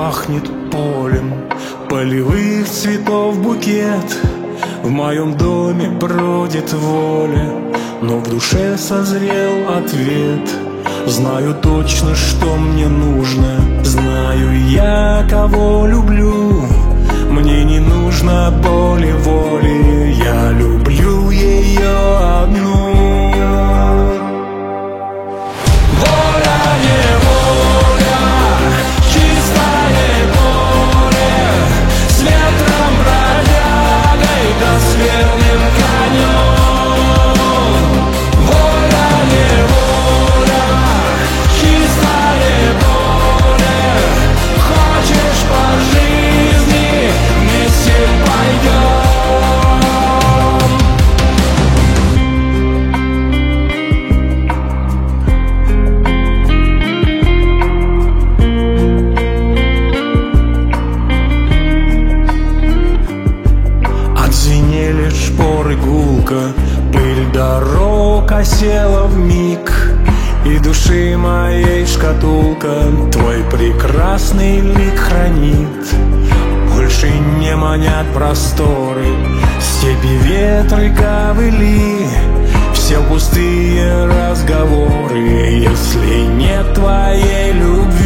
пахнет полем, полевых цветов букет. В моем доме бродит воля, но в душе созрел ответ. Знаю точно, что мне нужно, знаю я, кого люблю. Мне не нужно боли, воли, я люблю ее одну. Воля, неволя, чистое поле, с ветром, бродягой да с верным конем. Воля, неволя, чистое поле, хочешь по жизни, вместе пойдем. Отзвенели шпоры гулко, пыль дорог осела вмиг, и души моей шкатулка твой прекрасный лик хранит. Больше не манят просторы, степи, ветры, ковыли, все пустые разговоры, если нет твоей любви.